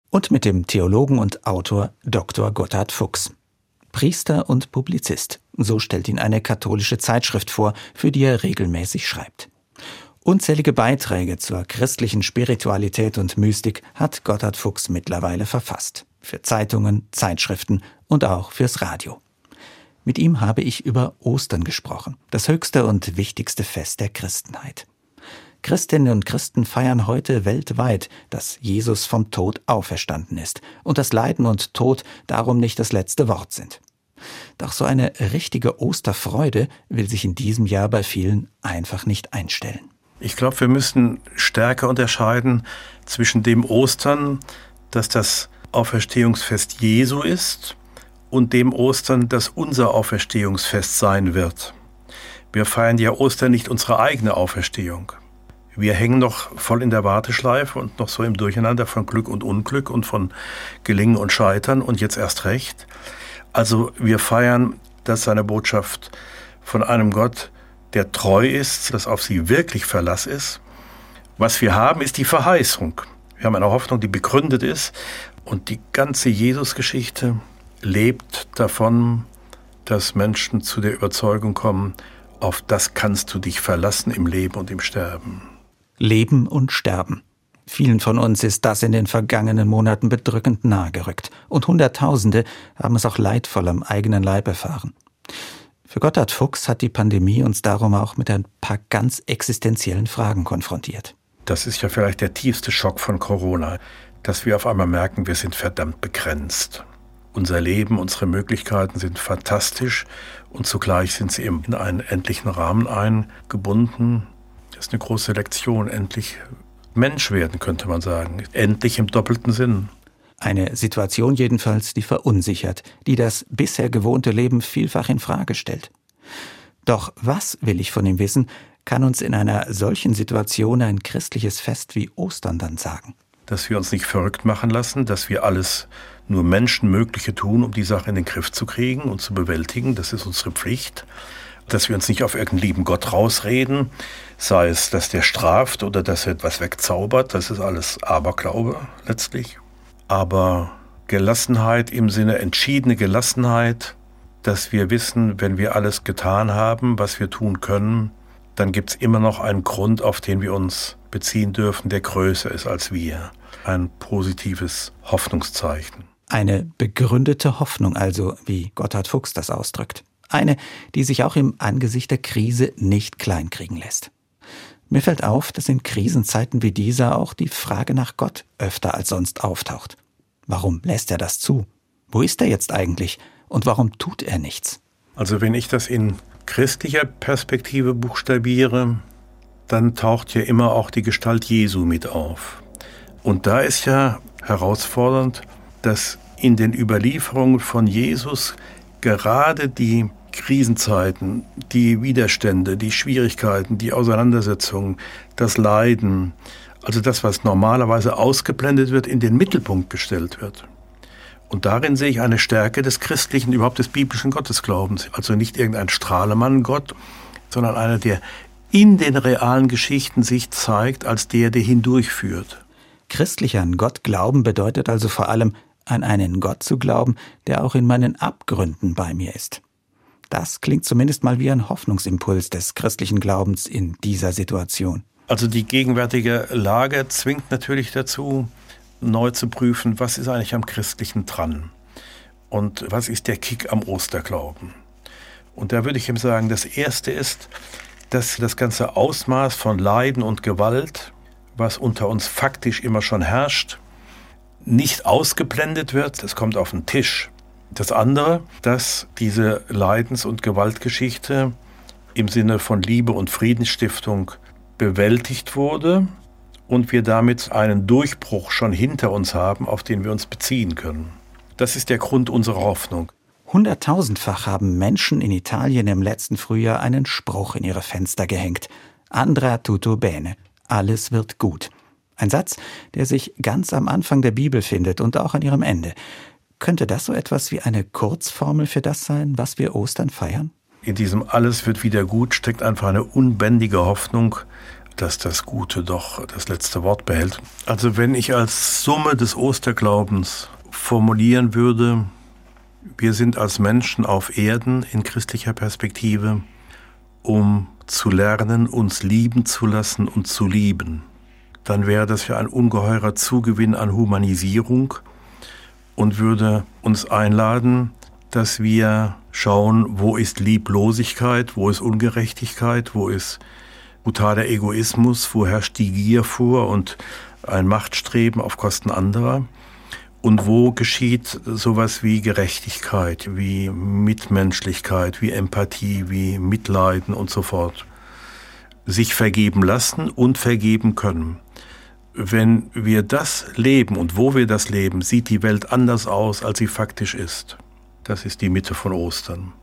Und mit dem Theologen und Autor Dr. Gotthard Fuchs. Priester und Publizist, so stellt ihn eine katholische Zeitschrift vor, für die er regelmäßig schreibt. Unzählige Beiträge zur christlichen Spiritualität und Mystik hat Gotthard Fuchs mittlerweile verfasst. Für Zeitungen, Zeitschriften und auch fürs Radio. Mit ihm habe ich über Ostern gesprochen, das höchste und wichtigste Fest der Christenheit. Christinnen und Christen feiern heute weltweit, dass Jesus vom Tod auferstanden ist und dass Leiden und Tod darum nicht das letzte Wort sind. Doch so eine richtige Osterfreude will sich in diesem Jahr bei vielen einfach nicht einstellen. Ich glaube, wir müssen stärker unterscheiden zwischen dem Ostern, das das Auferstehungsfest Jesu ist, und dem Ostern, das unser Auferstehungsfest sein wird. Wir feiern ja Ostern nicht unsere eigene Auferstehung. Wir hängen noch voll in der Warteschleife und noch so im Durcheinander von Glück und Unglück und von Gelingen und Scheitern und jetzt erst recht. Also wir feiern, dass seine Botschaft von einem Gott, der treu ist, dass auf sie wirklich Verlass ist. Was wir haben, ist die Verheißung. Wir haben eine Hoffnung, die begründet ist. Und die ganze Jesus-Geschichte lebt davon, dass Menschen zu der Überzeugung kommen, auf das kannst du dich verlassen im Leben und im Sterben. Leben und Sterben. Vielen von uns ist das in den vergangenen Monaten bedrückend nahegerückt. Und Hunderttausende haben es auch leidvoll am eigenen Leib erfahren. Für Gotthard Fuchs hat die Pandemie uns darum auch mit ein paar ganz existenziellen Fragen konfrontiert. Das ist ja vielleicht der tiefste Schock von Corona, dass wir auf einmal merken, wir sind verdammt begrenzt. Unser Leben, unsere Möglichkeiten sind fantastisch und zugleich sind sie eben in einen endlichen Rahmen eingebunden. Das ist eine große Lektion, endlich Mensch werden, könnte man sagen. Endlich im doppelten Sinn. Eine Situation jedenfalls, die verunsichert, die das bisher gewohnte Leben vielfach in Frage stellt. Doch was, will ich von ihm wissen, kann uns in einer solchen Situation ein christliches Fest wie Ostern dann sagen? Dass wir uns nicht verrückt machen lassen, dass wir alles nur Menschenmögliche tun, um die Sache in den Griff zu kriegen und zu bewältigen. Das ist unsere Pflicht. Dass wir uns nicht auf irgendeinen lieben Gott rausreden, sei es, dass der straft oder dass er etwas wegzaubert. Das ist alles Aberglaube letztlich. Aber Gelassenheit im Sinne entschiedene Gelassenheit, dass wir wissen, wenn wir alles getan haben, was wir tun können, dann gibt es immer noch einen Grund, auf den wir uns beziehen dürfen, der größer ist als wir. Ein positives Hoffnungszeichen. Eine begründete Hoffnung also, wie Gotthard Fuchs das ausdrückt. Eine, die sich auch im Angesicht der Krise nicht kleinkriegen lässt. Mir fällt auf, dass in Krisenzeiten wie dieser auch die Frage nach Gott öfter als sonst auftaucht. Warum lässt er das zu? Wo ist er jetzt eigentlich? Und warum tut er nichts? Also wenn ich das in christlicher Perspektive buchstabiere, dann taucht ja immer auch die Gestalt Jesu mit auf. Und da ist ja herausfordernd, dass in den Überlieferungen von Jesus gerade die Krisenzeiten, die Widerstände, die Schwierigkeiten, die Auseinandersetzungen, das Leiden, also das, was normalerweise ausgeblendet wird, in den Mittelpunkt gestellt wird. Und darin sehe ich eine Stärke des christlichen, überhaupt des biblischen Gottesglaubens. Also nicht irgendein Strahlemann-Gott, sondern einer, der in den realen Geschichten sich zeigt, als der hindurchführt. Christlich an Gott glauben bedeutet also vor allem, an einen Gott zu glauben, der auch in meinen Abgründen bei mir ist. Das klingt zumindest mal wie ein Hoffnungsimpuls des christlichen Glaubens in dieser Situation. Also die gegenwärtige Lage zwingt natürlich dazu, neu zu prüfen, was ist eigentlich am Christlichen dran und was ist der Kick am Osterglauben. Und da würde ich ihm sagen, das Erste ist, dass das ganze Ausmaß von Leiden und Gewalt, was unter uns faktisch immer schon herrscht, nicht ausgeblendet wird, es kommt auf den Tisch. Das andere, dass diese Leidens- und Gewaltgeschichte im Sinne von Liebe und Friedensstiftung bewältigt wurde und wir damit einen Durchbruch schon hinter uns haben, auf den wir uns beziehen können. Das ist der Grund unserer Hoffnung. 100.000-fach haben Menschen in Italien im letzten Frühjahr einen Spruch in ihre Fenster gehängt. Andrà tutto bene. Alles wird gut. Ein Satz, der sich ganz am Anfang der Bibel findet und auch an ihrem Ende. Könnte das so etwas wie eine Kurzformel für das sein, was wir Ostern feiern? In diesem Alles wird wieder gut steckt einfach eine unbändige Hoffnung dass das Gute doch das letzte Wort behält. Also wenn ich als Summe des Osterglaubens formulieren würde, wir sind als Menschen auf Erden in christlicher Perspektive, um zu lernen, uns lieben zu lassen und zu lieben, dann wäre das ja ein ungeheurer Zugewinn an Humanisierung und würde uns einladen, dass wir schauen, wo ist Lieblosigkeit, wo ist Ungerechtigkeit, wo ist brutaler Egoismus, wo herrscht die Gier vor und ein Machtstreben auf Kosten anderer und wo geschieht sowas wie Gerechtigkeit, wie Mitmenschlichkeit, wie Empathie, wie Mitleiden und so fort. Sich vergeben lassen und vergeben können. Wenn wir das leben und wo wir das leben, sieht die Welt anders aus, als sie faktisch ist. Das ist die Mitte von Ostern.